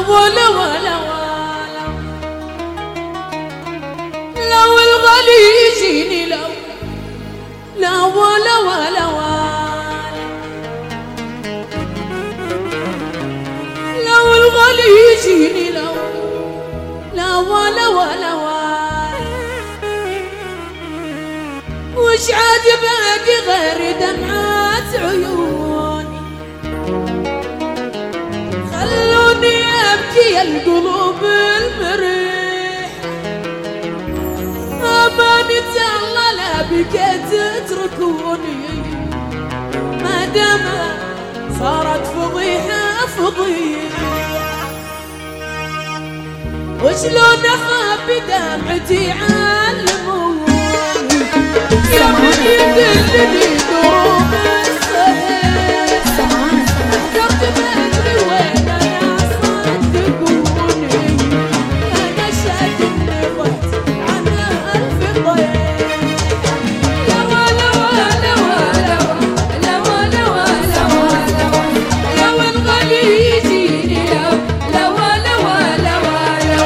ولا ولا ولا لو الغالي يجيني لو لا ولا ولا ولا لو الغالي يجيني لو لا ولا ولا ولا وش عاد باقي غير دمعات عيوني خلوني ابكي القلوب المريح امانة الله لا بكيت تتركوني ما دام صارت فضيحة فضيحة وشلون اخبي دمعتي علموني يا من يدلني دروب الصحيح حضرت بدري وين انا صدقوني انا شاكني وقت عنها الف ضيق لا ولا ولا ولا لا ولا ولا ولا لو الغالي يجيني لو لا ولا ولا ولا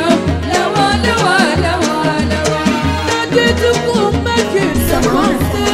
سمعت